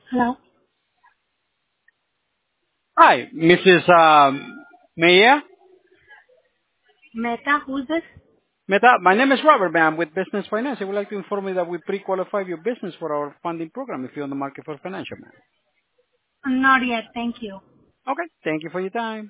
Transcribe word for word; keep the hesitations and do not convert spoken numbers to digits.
Hello? Hi, Missus Um, Maya. Meta, who's this? Meta, my name is Robert, ma'am, with Business Finance. I would like to inform you that we pre-qualify your business for our funding program if you're on the market for financial, ma'am. Not yet, thank you. Okay, thank you for your time.